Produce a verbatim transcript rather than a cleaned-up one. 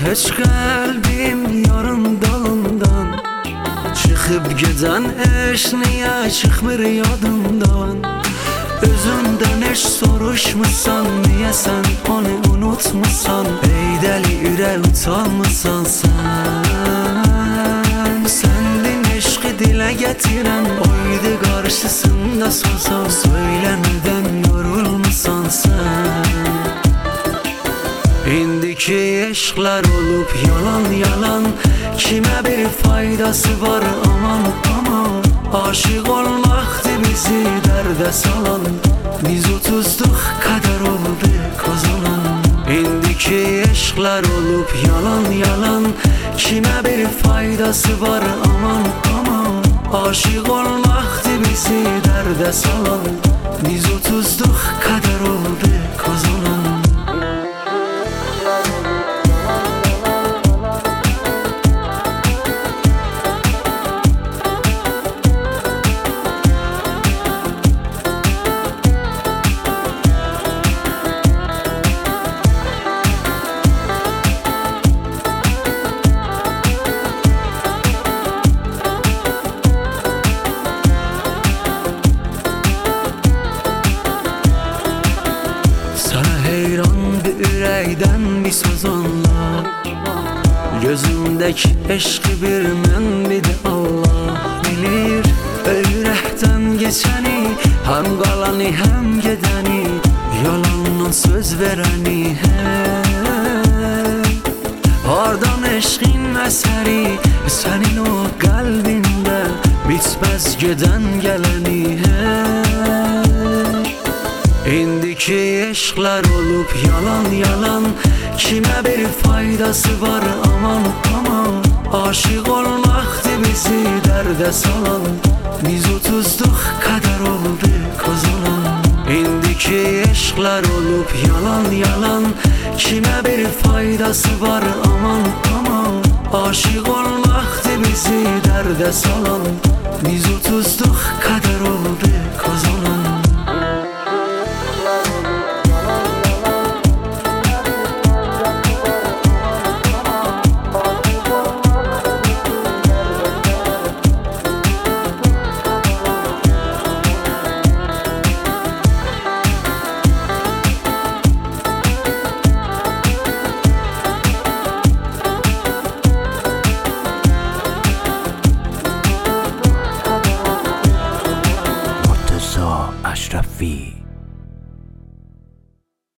Heç qəlbim yarın dalından çıxıb gedən eş niyə çıxmır yadımdan? Özündən heç soruşmusan, niyə sən onu unutmusan? Ey dəli ürək utanmısan sən? Səndin eşqi dilə gətirən, oydu qarşısında sozan. Söyləmədən yorulmusan sən. İndiki eşqlər olub yalan yalan, kimə bir faydası var aman aman? Aşıq olmaqdı bizi dərdə salan, biz otuzduq qədər oldu qazanan. İndiki eşqlər olub yalan yalan, kimə bir faydası var aman aman? Aşıq olmaqdı bizi dərdə salan, biz otuzduq qədər oldu qazanan. Ürəkdən bir söz anla, gözümdəki eşqi bir mən bir də Allah bilir. Ürəkdən geçəni, həm qalanı həm gedəni, yalandan söz verəni. Hardan eşqin əsəri, sənin o qəlbində bitməz gedən gələni. İndiki eşqlər olub yalan yalan, kimə bir faydası var aman aman? Aşıq olmaqdı bizi dərdə salan, biz otuzduq qədər oldu qazanan. İndiki eşqlər olub yalan yalan, kimə bir faydası var aman aman? Aşıq olmaqdı bizi dərdə salan, biz otuzduq qədər oldu qazanan. اشرفی